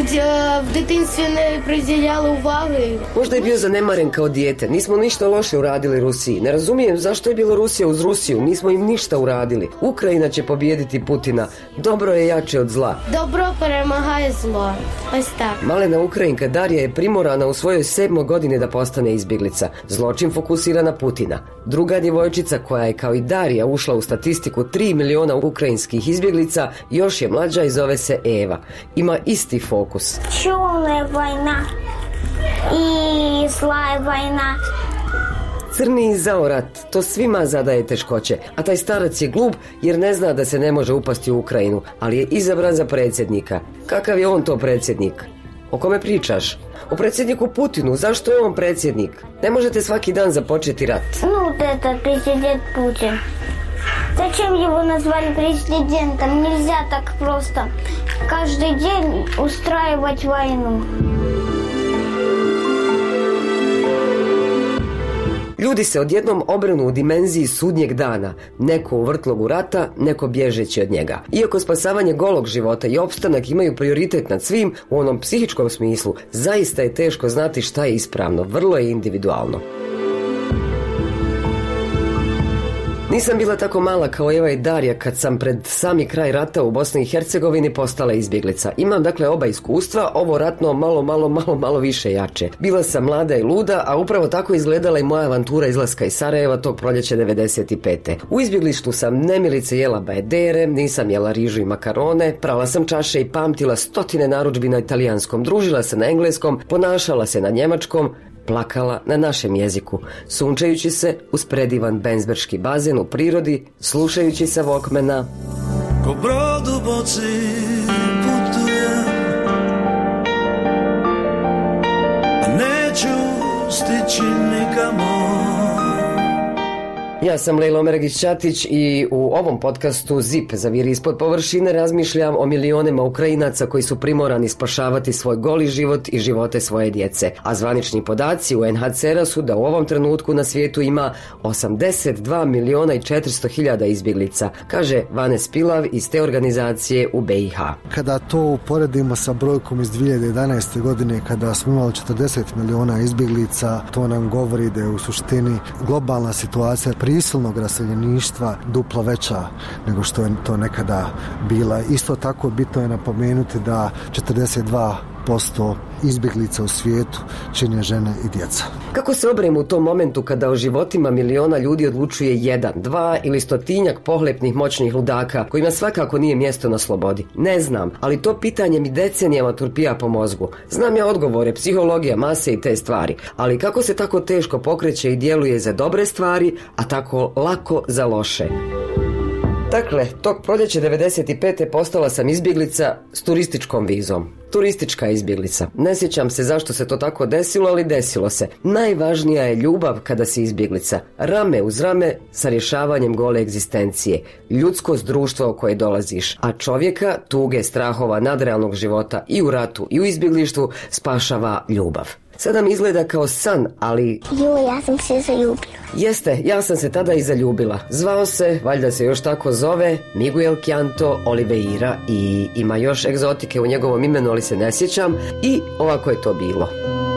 в дитинстві не приділяли уваги. Možda je bio zanemaren kao dijete. Nismo ništa loše uradili Rusiji. Ne razumijem zašto je Bjelorusija uz Rusiju. Nismo im ništa uradili. Ukrajina će pobijediti Putina. Dobro je jače od zla. Dobro перемагає зло. Ось так. Malena Ukrajinka Darija je primorana u svojoj 7. godini da postane izbjeglica. Zločin fokusira na Putina. Druga djevojčica koja je kao i Darija ušla u statistiku 3 miliona ukrajinskih izbjeglica još je mlađa i zove se Eva. Ima isti fokus. Черная война и злая война. Crni i zao rat, to svima zadaje teškoće, a taj starac je glup jer ne zna da se ne može upasti u Ukrajinu, ali je izabran za predsjednika. Kakav je on to predsjednik? O kome pričaš? O predsjedniku Putinu. Zašto je on predsjednik? Ne možete svaki dan započeti rat. Ну, вот этот президент Путин. Зачем его назвали президентом? Нельзя так просто каждый день устраивать войну. Ljudi se odjednom obrnu u dimenziji sudnjeg dana, neko u vrtlogu rata, neko bježeći od njega. Iako spasavanje golog života i opstanak imaju prioritet nad svim, u onom psihičkom smislu, zaista je teško znati šta je ispravno, vrlo je individualno. Nisam bila tako mala kao Eva i Darija kad sam pred sami kraj rata u Bosni i Hercegovini postala izbjeglica. Imam dakle oba iskustva, ovo ratno malo više jače. Bila sam mlada i luda, a upravo tako izgledala i moja avantura izlaska iz Sarajeva tog proljeća 95. U izbjeglištu sam nemilice jela bajedere, nisam jela rižu i makarone, prala sam čaše i pamtila stotine narudžbi na italijanskom, družila se na engleskom, ponašala se na njemačkom, plakala na našem jeziku, sunčajući se uz predivan benzberški bazen u prirodi, slušajući sa Walkmana. Ko brod u boci putujem, a neću stići nikamo. Ja sam Lejla Omeregić-Ćatić i u ovom podcastu ZIP zaviri ispod površine razmišljam o milionima Ukrajinaca koji su primorani spašavati svoj goli život i živote svoje djece. A zvanični podaci u UNHCR-a su da u ovom trenutku na svijetu ima 82 miliona i 400 hiljada izbjeglica, kaže Vanes Pilav iz te organizacije u BiH. Kada to uporedimo sa brojkom iz 2011. godine kada smo imali 40 miliona izbjeglica, to nam govori da je u suštini globalna situacija prisilnog raseljeništva duplo veća nego što je to nekada bila. Isto tako bitno je napomenuti da 42% izbjeglica u svijetu čine žene i djeca. Kako se obremo u tom momentu kada o životima miliona ljudi odlučuje 1, 2 ili 100 pohlepnih moćnih ludaka kojima svakako nije mjesto na slobodi? Ne znam, ali to pitanje mi decenijama turpija po mozgu. Znam ja odgovore, psihologija, mase i te stvari, ali kako se tako teško pokreće i djeluje za dobre stvari, a tako lako za loše? Dakle, tog proljeća 95. postala sam izbjeglica s turističkom vizom. Turistička izbjeglica. Ne sjećam se zašto se to tako desilo, ali desilo se. Najvažnija je ljubav kada si izbjeglica. Rame uz rame sa rješavanjem gole egzistencije. Ljudskost društva u koje dolaziš. A čovjeka, tuge, strahova, nadrealnog života i u ratu i u izbjeglištvu spašava ljubav. Sada mi izgleda kao san, ali... Ja sam se zaljubila. Jeste, ja sam se tada i zaljubila. Zvao se, valjda se još tako zove, Miguel Canto Oliveira i ima još egzotike u njegovom imenu, ali se ne sjećam. I ovako je to bilo.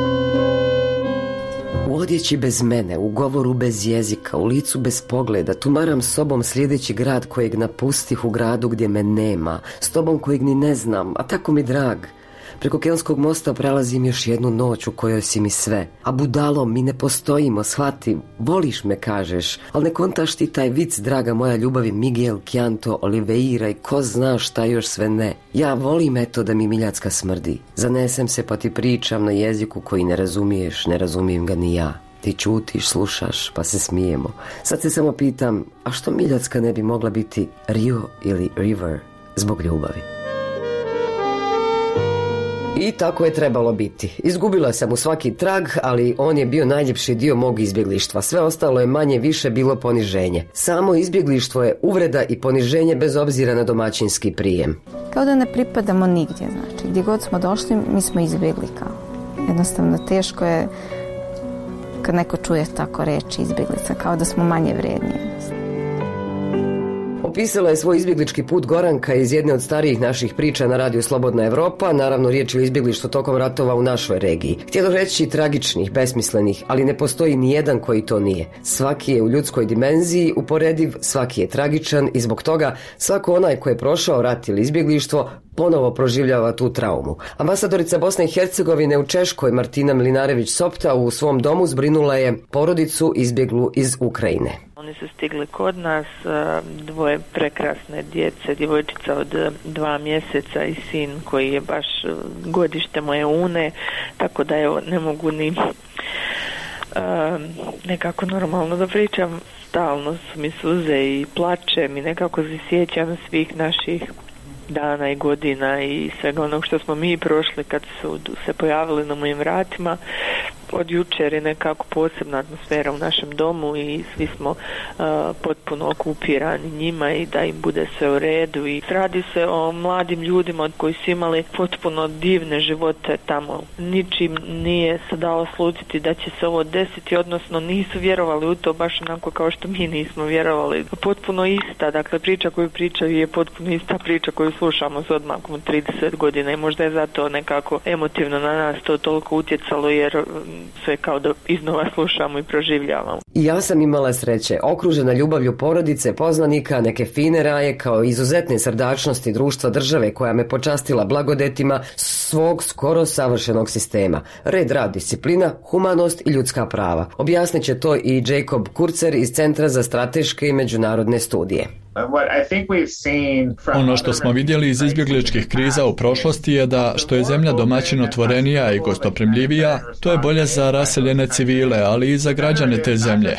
U odjeći bez mene, u govoru bez jezika, u licu bez pogleda, tumaram sobom sljedeći grad kojeg napustih u gradu gdje me nema, s tobom kojeg ni ne znam, a tako mi drag. Preko Kelskog mosta prelazim još jednu noć u kojoj si mi sve. A budalo, mi ne postojimo, shvati, voliš me kažeš, ali ne kontaš ti taj vic, draga moja ljubavi, Miguel Canto Oliveira i ko zna šta još sve ne. Ja volim eto da mi Miljacka smrdi. Zanesem se pa ti pričam na jeziku koji ne razumiješ, ne razumijem ga ni ja. Ti čutiš, slušaš, pa se smijemo. Sad se samo pitam, a što Miljacka ne bi mogla biti Rio ili River zbog ljubavi? I tako je trebalo biti. Izgubila sam u svaki trag, ali on je bio najljepši dio mog izbjeglištva. Sve ostalo je manje više bilo poniženje. Samo izbjeglištvo je uvreda i poniženje bez obzira na domaćinski prijem. Kao da ne pripadamo nigdje, znači. Gdje god smo došli, mi smo izbjegli kao. Jednostavno, teško je kad neko čuje tako reći izbjeglica, kao da smo manje vrijedni. Opisala je svoj izbjeglički put Goranka iz jedne od starijih naših priča na radiju Slobodna Evropa, naravno riječ je o izbjeglištvu tokom ratova u našoj regiji. Htjelo reći tragičnih, besmislenih, ali ne postoji ni jedan koji to nije. Svaki je u ljudskoj dimenziji uporediv, svaki je tragičan i zbog toga svako onaj koji je prošao rat ili izbjeglištvo ponovo proživljava tu traumu. Ambasadorica Bosne i Hercegovine u Češkoj Martina Mlinarević-Sopta u svom domu zbrinula je porodicu izbjeglu iz Ukrajine. Oni su stigli kod nas, dvoje prekrasne djece, djevojčica od 2 mjeseca i sin koji je baš godište moje une, tako da evo ne mogu ni nekako normalno da pričam. Stalno su mi suze i plačem i nekako se sjećam svih naših dana i godina i svega onog što smo mi prošli kad su se pojavili na mojim vratima. Od jučer je nekako posebna atmosfera u našem domu i svi smo potpuno okupirani njima i da im bude sve u redu. I radi se o mladim ljudima koji su imali potpuno divne živote tamo. Ničim nije se dalo slutiti da će se ovo desiti, odnosno nisu vjerovali u to baš onako kao što mi nismo vjerovali. Potpuno ista, dakle priča koju pričaju je potpuno ista priča koju slušamo s odmakom od 30 godina i možda je zato nekako emotivno na nas to toliko utjecalo jer sve kao da iznova slušamo i proživljavamo. I ja sam imala sreće, okružena ljubavlju porodice, poznanika, neke fine raje kao izuzetne srdačnosti društva države koja me počastila blagodetima svog skoro savršenog sistema. Red, rad, disciplina, humanost i ljudska prava. Objasnit će to i Jacob Kurzer iz Centra za strateške i međunarodne studije. Ono što smo vidjeli iz izbjegličkih kriza u prošlosti je da što je zemlja domaćin otvorenija i gostoprimljivija, to je bolje za raseljene civile, ali i za građane te zemlje.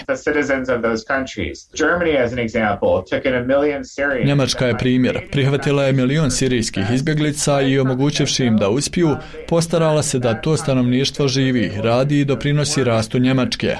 Njemačka je primjer. Prihvatila je 1 milion sirijskih izbjeglica i omogućivši im da uspiju, postarala se da to stanovništvo živi, radi i doprinosi rastu Njemačke.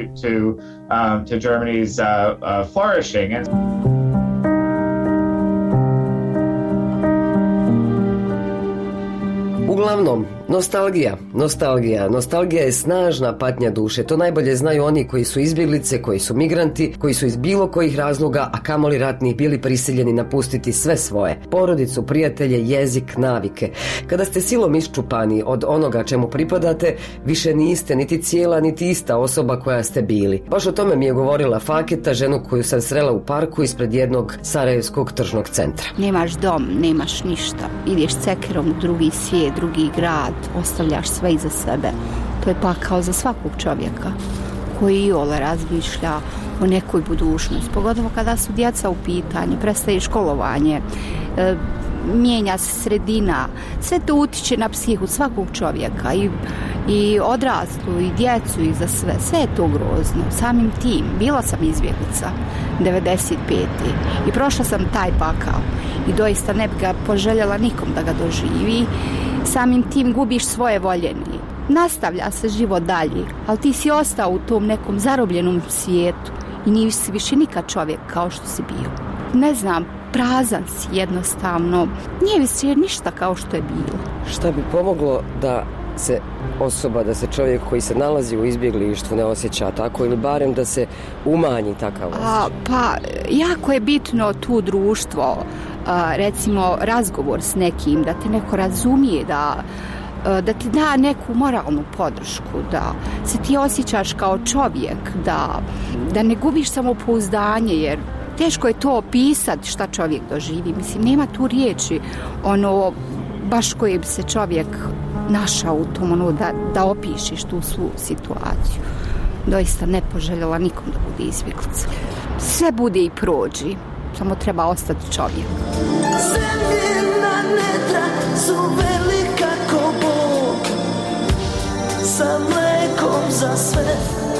Uglavnom, nostalgija je snažna patnja duše. To najbolje znaju oni koji su izbjeglice, koji su migranti, koji su iz bilo kojih razloga, a kamoli ratnih, bili prisiljeni napustiti sve svoje. Porodicu, prijatelje, jezik, navike. Kada ste silom iščupani od onoga čemu pripadate, više niste niti cijela, niti ista osoba koja ste bili. Baš o tome mi je govorila Faketa, ženu koju sam srela u parku ispred jednog sarajevskog tržnog centra. Nemaš dom, nemaš ništa. Ideš cekerom u drugi svijet, drugi grad, ostavljaš sve iza sebe. To je pakao za svakog čovjeka koji iole razmišlja o nekoj budućnosti. Pogotovo kada su djeca u pitanju, prestaje školovanje, mijenja se sredina. Sve to utiče na psihu svakog čovjeka i odraslu i djecu i za sve. Sve je to grozno. Samim tim, bila sam izbjeglica 95. i prošla sam taj pakao i doista ne bi ga poželjela nikom da ga doživi. Samim tim gubiš svoje voljeni. Nastavlja se život dalje, ali ti si ostao u tom nekom zarobljenom svijetu i nisi više nikad čovjek kao što si bio. Ne znam, prazan si jednostavno. Nije više ništa kao što je bilo. Šta bi pomoglo da se čovjek koji se nalazi u izbjeglištvu ne osjeća tako ili barem da se umanji takav osjećaj? Pa, jako je bitno tu društvo, recimo razgovor s nekim, da te neko razumije, da ti da neku moralnu podršku, da se ti osjećaš kao čovjek, da ne gubiš samopouzdanje, jer teško je to opisati šta čovjek doživi. Mislim, nema tu riječi baš koje bi se čovjek našao u tom, da opišeš tu svu situaciju. Doista ne poželjela nikom da bude izbjeglica. Sve bude i prođi, samo treba ostati čovjek. Zemljina nedra su velika ko Bog, sa mlekom za sve.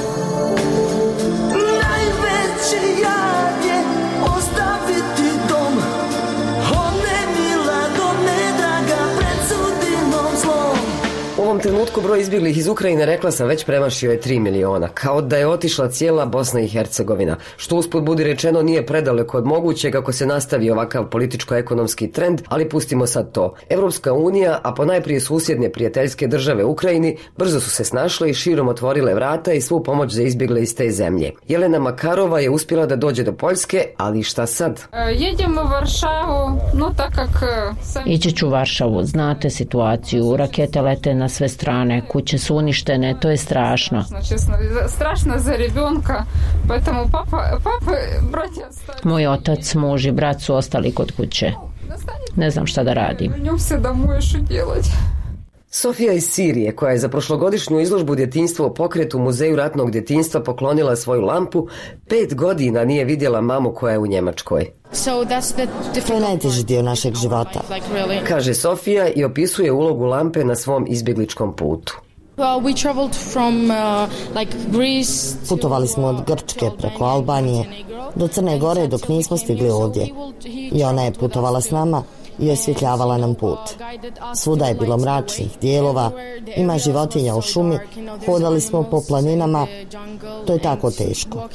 Najveći jad je ostaviti dom, U ovom trenutku trenutku broj izbjeglih iz Ukrajine, rekla sam, već premašio je 3 miliona, kao da je otišla cijela Bosna i Hercegovina, što usput budi rečeno nije predaleko od mogućeg ako se nastavi ovakav političko-ekonomski trend, ali pustimo sad to. Evropska unija, a ponajprije susjedne prijateljske države Ukrajini, brzo su se snašle i širom otvorile vrata i svu pomoć za izbjegle iz te zemlje. Jelena Makarova je uspjela da dođe do Poljske, ali šta sad? Jedemo u Varšavu, no tak kak... Ići ću u Varšavu, znate situaciju, rakete lete na sve strane, kuće su uništene, to je strašno. Strašno za rебенka, поэтому papa, bratja... Moj otac, muž i brat su ostali kod kuće. Ne znam šta da radim. Sofija iz Sirije, koja je za prošlogodišnju izložbu Djetinjstvo u pokretu Muzeju ratnog djetinjstva poklonila svoju lampu, 5 godina nije vidjela mamu koja je u Njemačkoj. To je najteži dio našeg života, kaže Sofija i opisuje ulogu lampe na svom izbjegličkom putu. Putovali smo od Grčke preko Albanije do Crne Gore dok nismo stigli ovdje. I ona je putovala s nama i osvjetljavala nam put. Svuda je bilo mračnih dijelova, ima životinja u šumi, hodali smo po planinama, to je tako teško.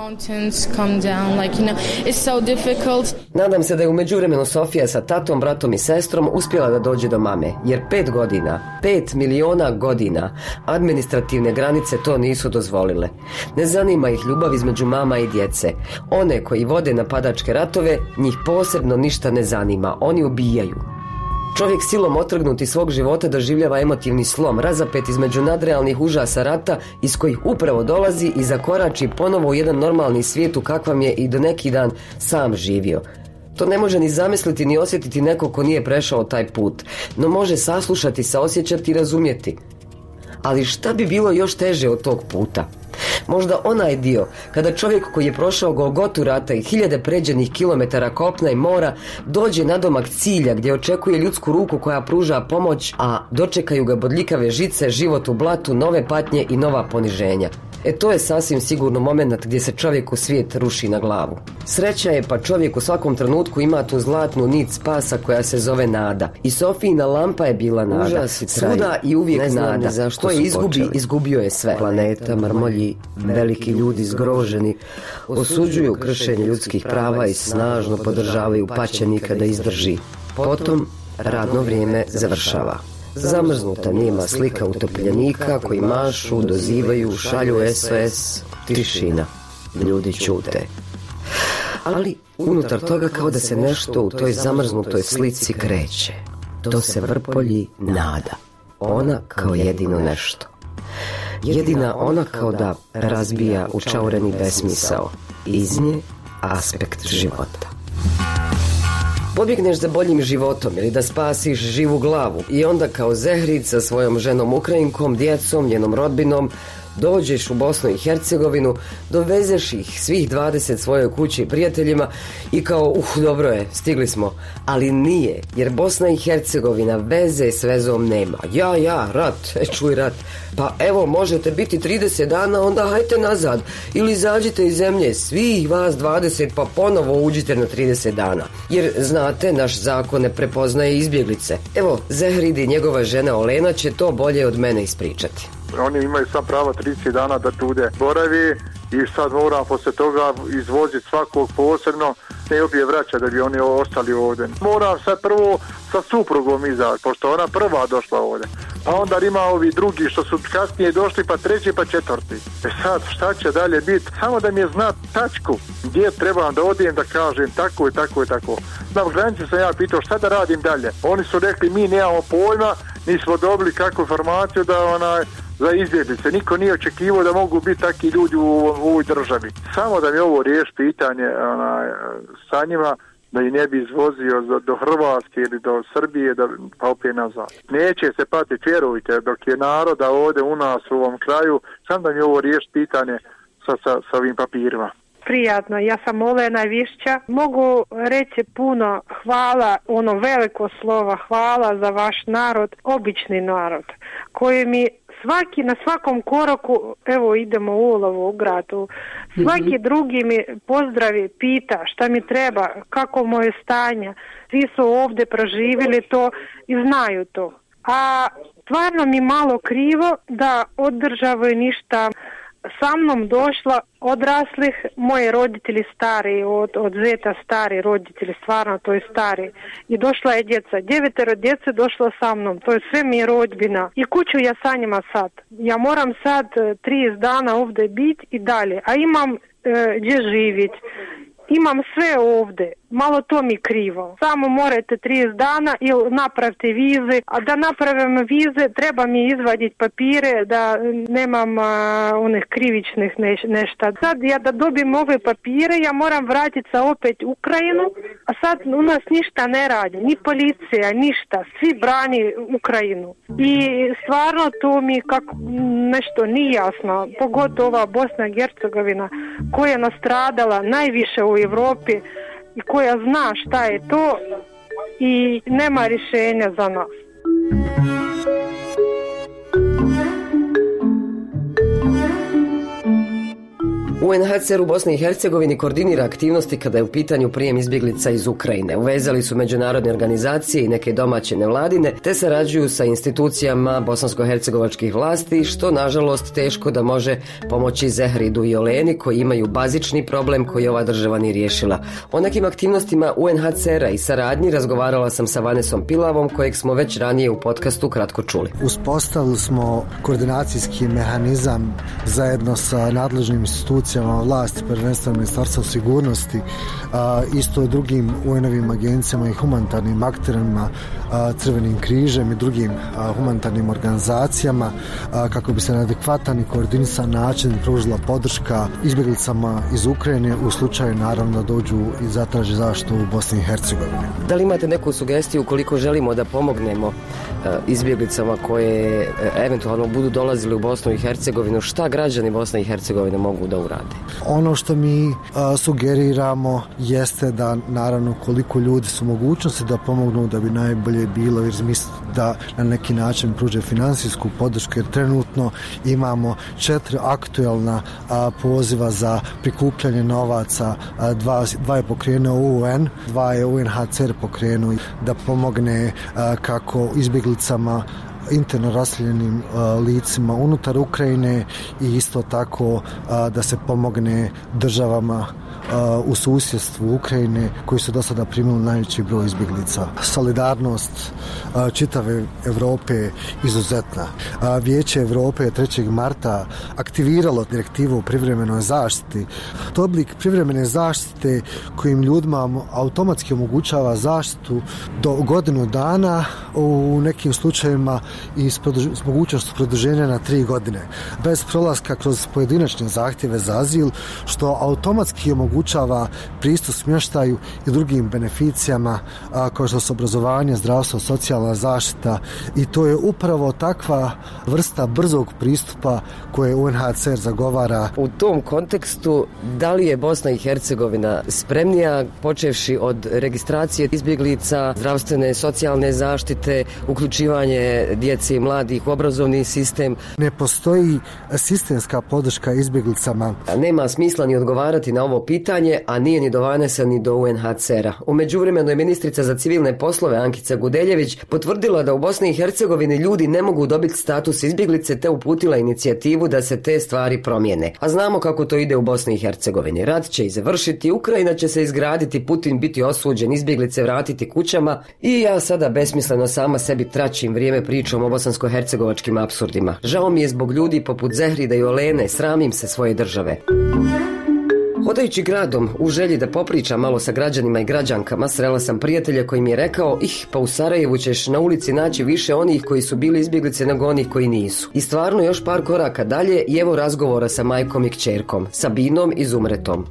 Nadam se da je u međuvremenu Sofija sa tatom, bratom i sestrom uspjela da dođe do mame, jer 5 godina, 5 miliona godina, administrativne granice to nisu dozvolile. Ne zanima ih ljubav između mama i djece. One koji vode napadačke ratove, njih posebno ništa ne zanima, oni ubijaju. Čovjek silom otrgnut iz svog života doživljava emotivni slom, razapet između nadrealnih užasa rata iz kojih upravo dolazi i zakorači ponovo u jedan normalni svijet u kakvam je i do neki dan sam živio. To ne može ni zamisliti ni osjetiti neko ko nije prešao taj put, no može saslušati, saosjećati i razumjeti. Ali šta bi bilo još teže od tog puta? Možda onaj dio kada čovjek koji je prošao Golgotu rata i 1000 pređenih kilometara kopna i mora dođe nadomak cilja gdje očekuje ljudsku ruku koja pruža pomoć, a dočekaju ga bodljikave žice, život u blatu, nove patnje i nova poniženja. To je sasvim sigurno moment gdje se čovjeku svijet ruši na glavu. Sreća je pa čovjek u svakom trenutku ima tu zlatnu nit spasa koja se zove nada. I Sofijina lampa je bila nada. Svuda i uvijek nada. Zašto je izgubio je sve. Planeta, marmolji, veliki ljudi zgroženi, osuđuju kršenje ljudskih prava i snažno podržavaju paćenika da izdrži. Potom radno vrijeme završava. Zamrznuta nijema slika utopljenika koji mašu, dozivaju, šalju SOS, tišina. Ljudi ćute. Ali unutar toga kao da se nešto u toj zamrznutoj slici kreće. To se vrpolji nada. Ona kao jedino nešto. Jedina ona kao da razbija učaureni besmisao. Iz nje aspekt života. Pobjegneš za boljim životom ili da spasiš živu glavu i onda kao Zehrid sa svojom ženom Ukrajinkom, djecom, njenom rodbinom dođeš u Bosnu i Hercegovinu, dovezeš ih svih 20 svojoj kući i prijateljima i kao dobro je, stigli smo. Ali nije, jer Bosna i Hercegovina veze s vezom nema. Rat, čuj rat. Pa evo, možete biti 30 dana, onda hajte nazad. Ili izađite iz zemlje, svih vas 20, pa ponovo uđite na 30 dana. Jer, znate, naš zakon ne prepoznaje izbjeglice. Evo, Zehrid i njegova žena Olena će to bolje od mene ispričati. Oni imaju sam pravo 30 dana da tude boravi i sad moram poslije toga izvoziti svakog posebno, ne obje vraća da bi oni ostali ovdje. Moram sad prvo sa suprugom izaći, pošto ona prva došla ovdje. A onda ima ovi drugi što su kasnije došli, pa treći, pa četvrti. Sad šta će dalje biti? Samo da mi je znat tačku gdje trebam da odijem da kažem tako i tako i tako. Na granici sam ja pitao šta da radim dalje. Oni su rekli mi nemamo pojma, nismo dobili kakvu informaciju da za izbjeglice. Niko nije očekivao da mogu biti takvi ljudi u ovoj državi. Samo da mi ovo riješi pitanje sa njima, da ih ne bi izvozio do Hrvatske ili do Srbije, pa opet nazad. Neće se patiti, vjerujte, dok je naroda ovdje u nas u ovom kraju, samo da mi ovo riješi pitanje sa ovim papirima. Prijatno, ja sam Olena Višća. Mogu reći puno hvala, veliko slovo hvala za vaš narod, obični narod, koji mi na svakom koraku, evo idemo u ulovu u gradu, svaki drugi mi pozdravi, pita šta mi treba, kako moje stanje, svi su ovdje proživjeli to i znaju to. A Stvarno mi malo krivo da od države ništa. Sa mnom došla odraslih, moji roditelji stari, od zeta stari roditelji, stvarno to je stari. I došla je djeca, 9 djece došlo sa mnom, to je sve mi je rodbina. I kuću ja sa njima sad. Ja moram sad 30 dana ovdje biti i dalje, a imam gdje živjeti. Imam sve ovdje, malo to mi krivo. Samo morate 30 dana ili napravite vize, a da napravim vize treba mi izvaditi papire da nemam onih krivičnih nešta. Sad ja da dobijem ove papire, ja moram vratiti se opet u Ukrajinu, a sad u nas ništa ne radi, ni policija, ništa, svi brani Ukrajinu. I stvarno to mi kako nešto nije jasno, pogotovo ova Bosna i Hercegovina koja je nastradala najviše u Europi i koja zna šta je to i nema rješenja za nas. UNHCR u Bosni i Hercegovini koordinira aktivnosti kada je u pitanju prijem izbjeglica iz Ukrajine. Uvezali su međunarodne organizacije i neke domaće nevladine, te sarađuju sa institucijama bosansko-hercegovačkih vlasti, što nažalost teško da može pomoći Zehridu i Oleni koji imaju bazični problem koji ova država nije riješila. O nekim aktivnostima UNHCR-a i saradnji razgovarala sam sa Vanesom Pilavom, kojeg smo već ranije u podcastu kratko čuli. Uspostavili smo koordinacijski mehanizam zajedno sa nadležnim institucijama vlasti, prvenstveno Ministarstva sigurnosti, isto i drugim UN-ovim agencijama i humanitarnim akterima, Crvenim križem i drugim humanitarnim organizacijama, kako bi se na adekvatan i koordinisan način pružila podrška izbjeglicama iz Ukrajine u slučaju naravno da dođu i zatraže zaštitu u Bosni i Hercegovini. Da li imate neku sugestiju koliko želimo da pomognemo izbjeglicama koje eventualno budu dolazili u Bosnu i Hercegovinu, šta građani Bosne i Hercegovine mogu da urade? Ono što mi sugeriramo jeste da naravno koliko ljudi su mogućnosti da pomognu, da bi najbolje bilo jer misli da na neki način pruže financijsku podršku, jer trenutno imamo 4 aktuelna poziva za prikupljanje novaca, dva je pokrenuo UN, 2 je UNHCR pokrenuo da pomogne kako izbjeglicama, interno raseljenim licima unutar Ukrajine i isto tako da se pomogne državama u susjedstvu Ukrajine koji su do sada primili najveći broj izbjeglica. Solidarnost čitave Europe je izuzetna. Vijeće Europe je 3. marta aktiviralo direktivu o privremenoj zaštiti. To je oblik privremene zaštite kojim ljudima automatski omogućava zaštitu do godinu dana, u nekim slučajevima i s mogućnošću produženja na 3 godine, bez prolaska kroz pojedinačne zahtjeve za azil, što automatski omogućava pristup smještaju i drugim beneficijama kao što su obrazovanje, zdravstvo, socijalna zaštita, i to je upravo takva vrsta brzog pristupa koje UNHCR zagovara. U tom kontekstu, da li je Bosna i Hercegovina spremnija, počevši od registracije izbjeglica, zdravstvene, socijalne zaštite, uključivanje djece i mladih u obrazovni sistem? Ne postoji sistemska podrška izbjeglicama. Nema smisla ni odgovarati na ovo pitanje, a nije ni do Vanesa ni do UNHCR-a. U međuvremenu je ministrica za civilne poslove Ankica Gudeljević potvrdila da u Bosni i Hercegovini ljudi ne mogu dobiti status izbjeglice, te uputila inicijativu da se te stvari promijene. A znamo kako to ide u Bosni i Hercegovini. Rat će i završiti, Ukrajina će se izgraditi, Putin biti osuđen, izbjeglice vratiti kućama i ja sada besmisleno sama sebi tračim vrijeme pričom o bosansko-hercegovačkim apsurdima. Žao mi je zbog ljudi poput Zehrida i Olene, sramim se svoje države. Hodajući gradom u želji da popričam malo sa građanima i građankama, srela sam prijatelja koji mi je rekao: pa u Sarajevu ćeš na ulici naći više onih koji su bili izbjeglice nego onih koji nisu. I stvarno još par koraka dalje i evo razgovora sa majkom i kćerkom, Sabinom i Zumretom.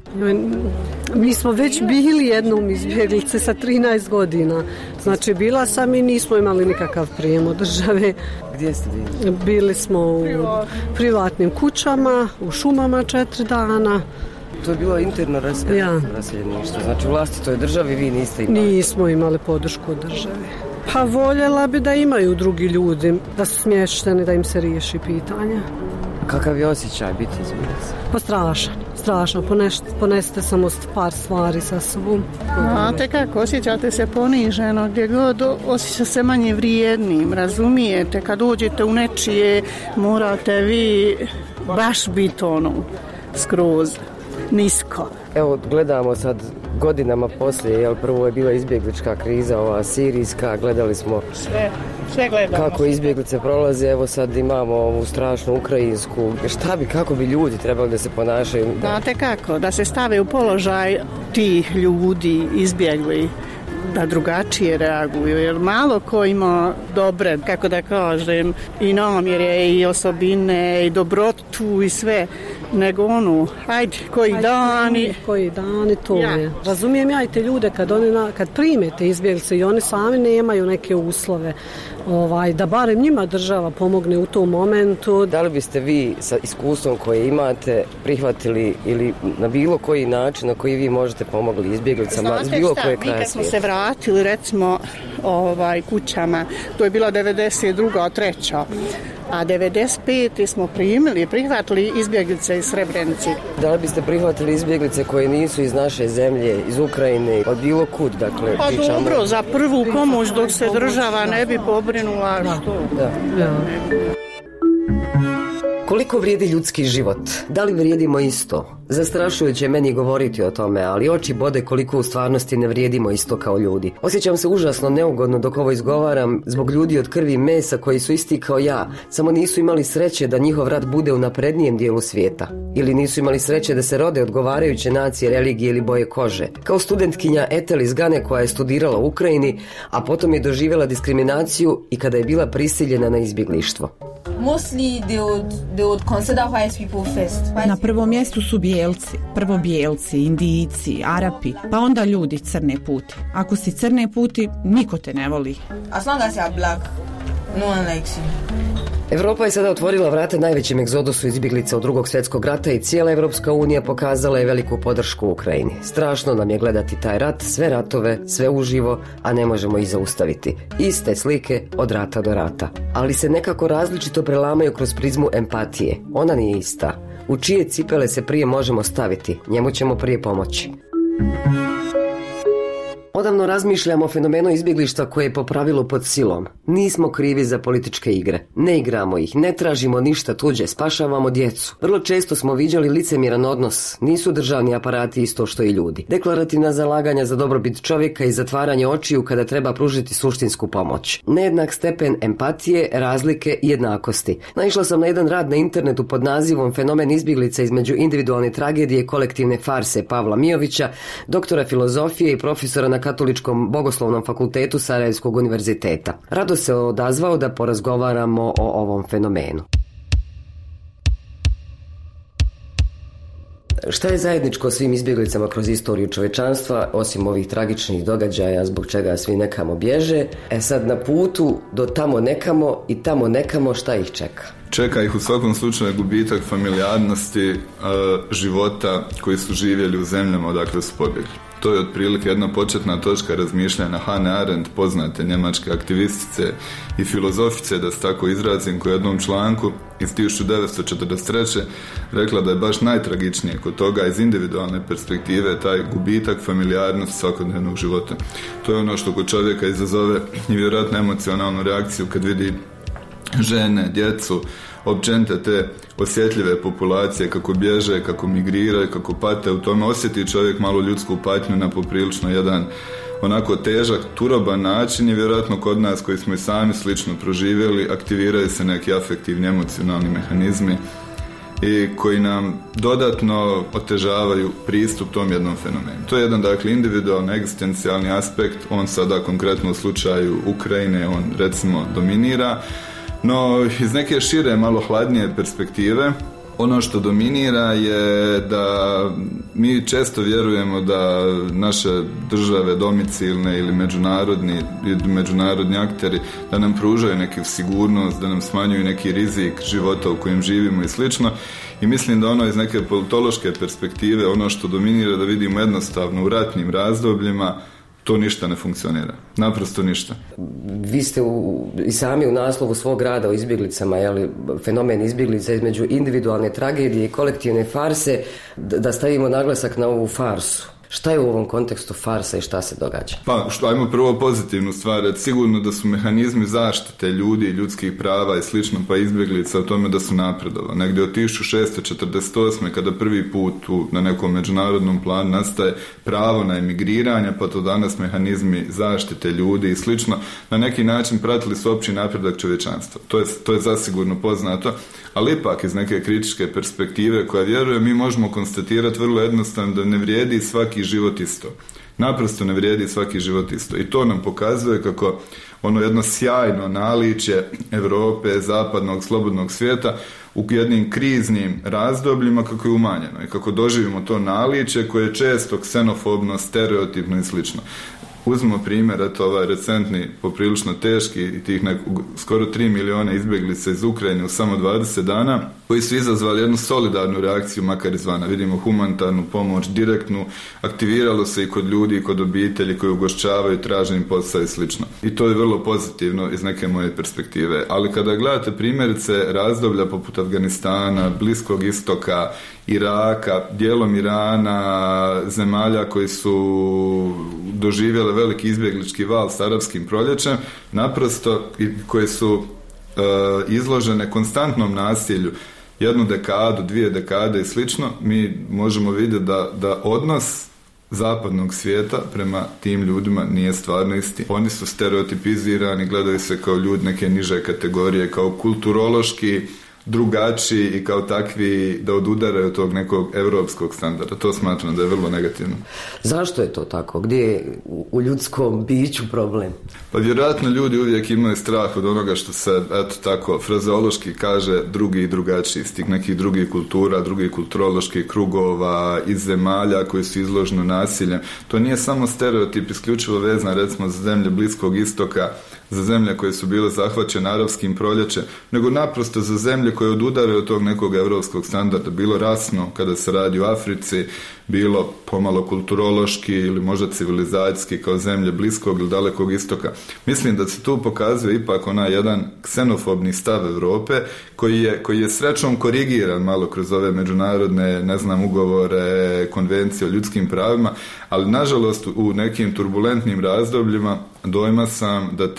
Mi smo već bili jednom izbjeglice sa 13 godina. Znači bila sam i nismo imali nikakav prijem od države. Gdje ste bili? Bili smo u privatnim kućama, u šumama 4 dana. To je bilo interno raseljeništvo. Znači u vlastitoj državi vi niste imali? Nismo imali podršku od države. Pa voljela bi da imaju drugi ljudi, da su smješteni, da im se riješi pitanja. Kakav je osjećaj biti izbjeglica? Pa strašan. strašno, ponesete samo par stvari sa sobom. Znate kako, osjećate se poniženo gdje god, osjeća se manje vrijednim, razumijete, kad uđete u nečije morate vi baš biti skroz nisko. Evo, gledamo sad godinama poslije, jel, prvo je bila izbjeglička kriza, ova sirijska, gledali smo sve gledamo. Kako izbjeglice prolaze, evo sad imamo ovu strašnu ukrajinsku. Kako bi ljudi trebali da se ponašaju? Znate kako, da se stave u položaj tih ljudi izbjegli, da drugačije reaguju, jer malo ko ima dobre, kako da kažem, i namjere, i osobine, i dobrotu, i sve, nego hajde, koji dani, to je. Razumijem ja i te ljude kad primete izbjeglice i oni sami nemaju neke uslove, da barem njima država pomogne u tom momentu. Da li biste vi sa iskustvom koje imate prihvatili ili na bilo koji način na koji vi možete pomogli izbjeglicama iz bilo koje kraja svijeta? Mi kad smo se vratili recimo kućama, to je bila 92. 3. A 95. smo prihvatili izbjeglice iz Srebrenice. Da li biste prihvatili izbjeglice koje nisu iz naše zemlje, iz Ukrajine, od bilo kud? Dakle, pa dobro, za prvu pomoć dok se država ne bi pobrinula. Da. Koliko vrijedi ljudski život? Da li vrijedimo isto? Zastrašujuće je meni govoriti o tome, ali oči bode koliko u stvarnosti ne vrijedimo isto kao ljudi. Osjećam se užasno neugodno dok ovo izgovaram zbog ljudi od krvi i mesa koji su isti kao ja, samo nisu imali sreće da njihov rat bude u naprednijem dijelu svijeta. Ili nisu imali sreće da se rode odgovarajuće nacije, religije ili boje kože. Kao studentkinja Ethel iz Gane koja je studirala u Ukrajini, a potom je doživjela diskriminaciju i kada je bila prisiljena na izbjeglištvo. Na prvom mjestu su prvo bijelci, Indijci, Arapi, pa onda ljudi crne puti. Ako si crne puti, niko te ne voli. As long as you are black, no one likes you. Europa je sada otvorila vrata najvećem egzodusu izbjeglica od Drugog svjetskog rata i cijela Europska unija pokazala je veliku podršku Ukrajini. Strašno nam je gledati taj rat, sve ratove, sve uživo, a ne možemo ih zaustaviti. Iste slike od rata do rata. Ali se nekako različito prelamaju kroz prizmu empatije. Ona nije ista. U čije cipele se prije možemo staviti, njemu ćemo prije pomoći. Odavno razmišljamo o fenomenu izbjeglištva koje je po pravilu pod silom. Nismo krivi za političke igre. Ne igramo ih, ne tražimo ništa tuđe, spašavamo djecu. Vrlo često smo viđali licemjeran odnos. Nisu državni aparati isto što i ljudi. Deklarativna zalaganja za dobrobit čovjeka i zatvaranje očiju kada treba pružiti suštinsku pomoć. Nejednak stepen empatije, razlike i jednakosti. Naišla sam na jedan rad na internetu pod nazivom Fenomen izbjeglica između individualne tragedije i kolektivne farse Pavla Mijovića, doktora filozofije i profesora na Katoličkom bogoslovnom fakultetu Sarajevskog univerziteta. Rado se odazvao da porazgovaramo o ovom fenomenu. Šta je zajedničko svim izbjeglicama kroz istoriju čovječanstva, osim ovih tragičnih događaja zbog čega svi nekamo bježe? Sad na putu do tamo nekamo i tamo nekamo, šta ih čeka? Čeka ih u svakom slučaju gubitak familijarnosti, života koji su živjeli u zemljama odakle su pobjegli. To je otprilike jedna početna točka razmišljanja Hannah Arendt, poznate njemačke aktivistice i filozofice, da se tako izrazim, koja u jednom članku iz 1943. rekla da je baš najtragičnije kod toga iz individualne perspektive taj gubitak familijarnosti svakodnevnog života. To je ono što kod čovjeka izazove i vjerojatno emocionalnu reakciju kad vidi žene, djecu, općenite te osjetljive populacije kako bježe, kako migriraju, kako pate. U tome osjeti čovjek malo ljudsku patnju na poprilično jedan onako težak, turoban način i vjerojatno kod nas koji smo i sami slično proživjeli aktiviraju se neki afektivni, emocionalni mehanizmi i koji nam dodatno otežavaju pristup tom jednom fenomenu. To je jedan, dakle, individualni, egzistencijalni aspekt. On sada konkretno u slučaju Ukrajine, on recimo dominira. No, iz neke šire, malo hladnije perspektive, ono što dominira je da mi često vjerujemo da naše države domicilne ili međunarodni akteri da nam pružaju neku sigurnost, da nam smanjuju neki rizik života u kojem živimo i slično. I mislim da ono iz neke politološke perspektive, ono što dominira da vidimo jednostavno u ratnim razdobljima, to ništa ne funkcionira. Naprosto ništa. Vi ste i sami u naslovu svog rada o izbjeglicama, fenomen izbjeglica između individualne tragedije i kolektivne farse, da stavimo naglasak na ovu farsu. Šta je u ovom kontekstu farsa i šta se događa? Pa, ajmo prvo pozitivnu stvar. Sigurno da su mehanizmi zaštite ljudi, ljudskih prava i slično, pa izbjeglica o tome da su napredovali. Negdje od 1648. kada prvi put na nekom međunarodnom planu nastaje pravo na emigriranje, pa to danas mehanizmi zaštite ljudi i slično, na neki način pratili su opći napredak čovječanstva. To je zasigurno poznato, ali ipak iz neke kritičke perspektive koja vjeruje, mi možemo konstatirati vrlo jednostavno da ne vrijedi svaki život isto. Naprosto ne vrijedi svaki život isto. I to nam pokazuje kako ono jedno sjajno naličje Europe, zapadnog, slobodnog svijeta u jednim kriznim razdobljima kako je umanjeno i kako doživimo to naličje koje je često ksenofobno, stereotipno i slično. Uzmimo primjer, ovaj recentni, poprilično teški i tih skoro 3 miliona izbjeglica iz Ukrajine u samo 20 dana, koji su izazvali jednu solidarnu reakciju, makar izvana. Vidimo humanitarnu pomoć, direktnu, aktiviralo se i kod ljudi i kod obitelji koji ugošćavaju, traže im posao i slično. I to je vrlo pozitivno iz neke moje perspektive. Ali kada gledate primjerice razdoblja poput Afganistana, Bliskog istoka, Iraka, dijelom Irana, zemalja koji su doživjele veliki izbjeglički val s arapskim proljećem, naprosto koje su izložene konstantnom nasilju, 1 dekadu, 2 dekade i slično, mi možemo vidjeti da odnos zapadnog svijeta prema tim ljudima nije stvarno isti. Oni su stereotipizirani, gledaju se kao ljudi neke niže kategorije, kao kulturološki drugačiji i kao takvi da odudaraju od tog nekog europskog standarda. To smatram da je vrlo negativno. Zašto je to tako? Gdje je u ljudskom biću problem? Pa vjerojatno ljudi uvijek imaju strah od onoga što se, eto tako, frazeološki kaže drugi i drugačiji, iz tih nekih drugih kultura, drugih kulturoloških krugova, iz zemalja koji su izloženi nasiljem. To nije samo stereotip isključivo vezan, recimo, za zemlje Bliskog istoka, za zemlje koje su bile zahvaćene arapskim proljećem, nego naprosto za zemlje koje odudaraju od tog nekog europskog standarda, bilo rasno kada se radi u Africi, bilo pomalo kulturološki ili možda civilizacijski kao zemlje Bliskog ili Dalekog istoka. Mislim da se tu pokazuje ipak onaj jedan ksenofobni stav Europe koji je srećom korigiran malo kroz ove međunarodne, ugovore, konvencije o ljudskim pravima, ali nažalost u nekim turbulentnim razdobljima dojma sam da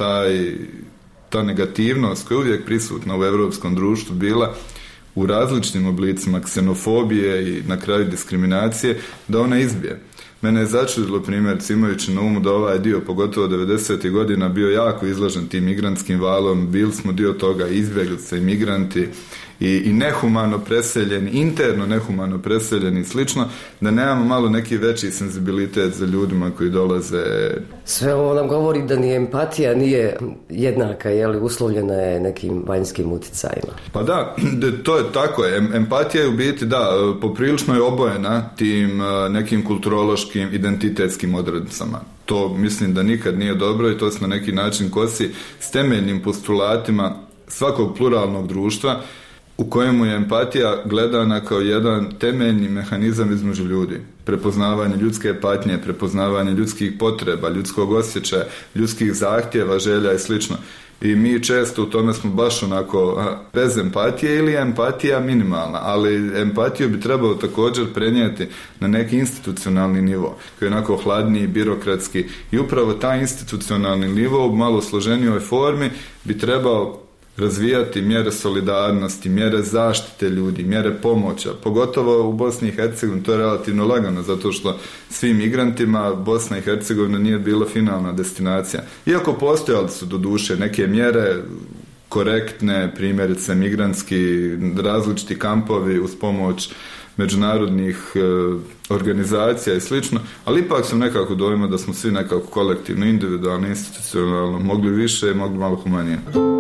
ta negativnost koja je uvijek prisutna u europskom društvu bila u različitim oblicima ksenofobije i na kraju diskriminacije, da ona izbije. Mene je začudilo primjerice imajući na umu da ovaj dio, pogotovo 90. godina, bio jako izložen tim migrantskim valom, bili smo dio toga izbjeglice i migranti i nehumano preseljeni, interno nehumano preseljeni i slično, da nemamo malo neki veći senzibilitet za ljudima koji dolaze. Sve ovo nam govori da ni empatija nije jednaka, uslovljena je nekim vanjskim utjecajima. Pa da, to je tako. Empatija je u biti, poprilično je obojena tim nekim kulturološkim, identitetskim odrednicama. To mislim da nikad nije dobro i to se na neki način kosi s temeljnim postulatima svakog pluralnog društva u kojemu je empatija gledana kao jedan temeljni mehanizam između ljudi. Prepoznavanje ljudske patnje, prepoznavanje ljudskih potreba, ljudskog osjećaja, ljudskih zahtjeva, želja i slično. I mi često u tome smo baš onako bez empatije ili je empatija minimalna, ali empatiju bi trebalo također prenijeti na neki institucionalni nivo, koji je onako hladniji, birokratski, i upravo taj institucionalni nivo u malo složenijoj formi bi trebao razvijati mjere solidarnosti, mjere zaštite ljudi, mjere pomoća, pogotovo u Bosni i Hercegovini. To je relativno lagano, zato što svim migrantima Bosna i Hercegovina nije bila finalna destinacija. Iako postojali su doduše neke mjere korektne, primjerice migrantski, različiti kampovi uz pomoć međunarodnih organizacija i slično, ali ipak sam nekako dojma da smo svi nekako kolektivno, individualno, institucionalno mogli više i mogli malo humanije.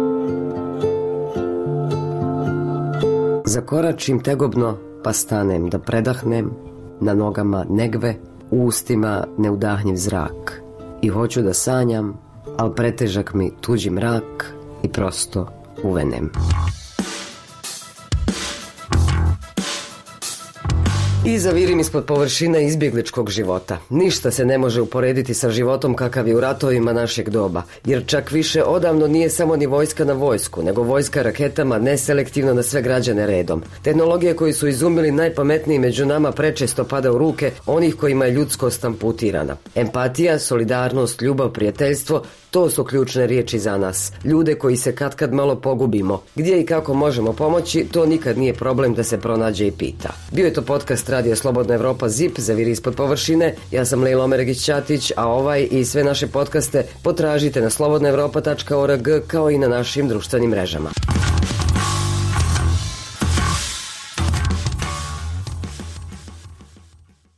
Zakoračim tegobno, pa stanem da predahnem, na nogama negve, u ustima neudahnjiv zrak. I hoću da sanjam, al pretežak mi tuđi mrak i prosto uvenem. I zavirim ispod površine izbjegličkog života. Ništa se ne može uporediti sa životom kakav je u ratovima našeg doba, jer čak više odavno nije samo ni vojska na vojsku, nego vojska raketama neselektivno na sve građane redom. Tehnologije koje su izumili najpametniji među nama prečesto pada u ruke onih kojima je ljudskost amputirana. Empatija, solidarnost, ljubav, prijateljstvo, to su ključne riječi za nas. Ljude koji se katkad malo pogubimo. Gdje i kako možemo pomoći, to nikad nije problem da se pronađe i pita. Bio je to podcast Radio Slobodna Evropa ZIP, Zaviri ispod površine. Ja sam Lejla Omeregić-Ćatić, a ovaj i sve naše podcaste potražite na slobodnaevropa.org kao i na našim društvenim mrežama.